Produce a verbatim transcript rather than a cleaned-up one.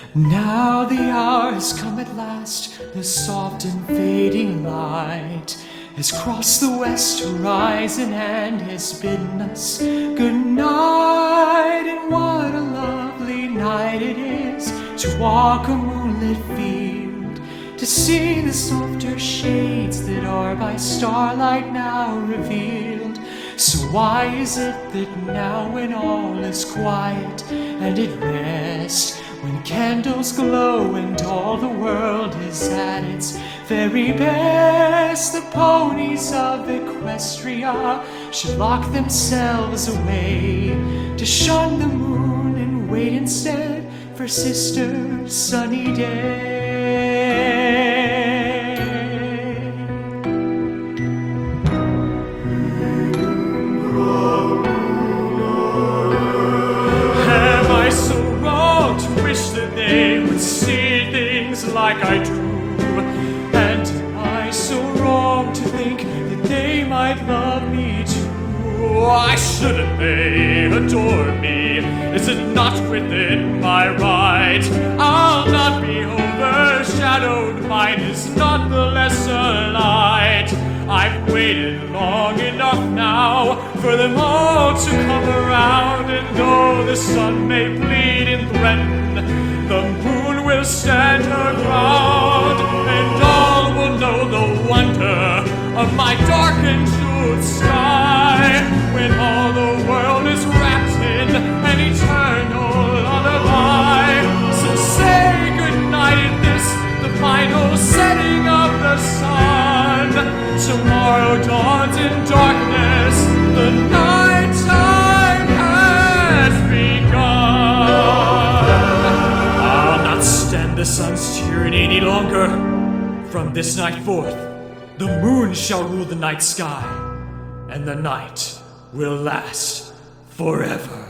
Now the hour has come at last, the soft and fading light has crossed the west horizon and has bidden us good night. And what a lovely night it is to walk a moonlit field, to see the softer shades that are by starlight now revealed. So why is it that now when all is quiet and at rest, when candles glow and all the world is at its very best, the ponies of Equestria should lock themselves away to shun the moon and wait instead for Sister Sunny Day? Am I so wrong to wish that they would see things like I do? And am I so wrong to think that they might love me too? Why shouldn't they adore me? Is it not within my right? I'll not be overshadowed, mine is not the lesser light. I've waited long enough now for them all to come around, and though the sun may plead and threaten, the moon will stand her ground, and all will know the wonder of my dark and jeweled sky, when all the world is wrapped in an eternal lullaby. So say goodnight at this, the final setting of the sun. Tomorrow dawns in darkness, the night time has begun. I'll not stand the sun's tyranny any longer. From this night forth, the moon shall rule the night sky, and the night will last forever.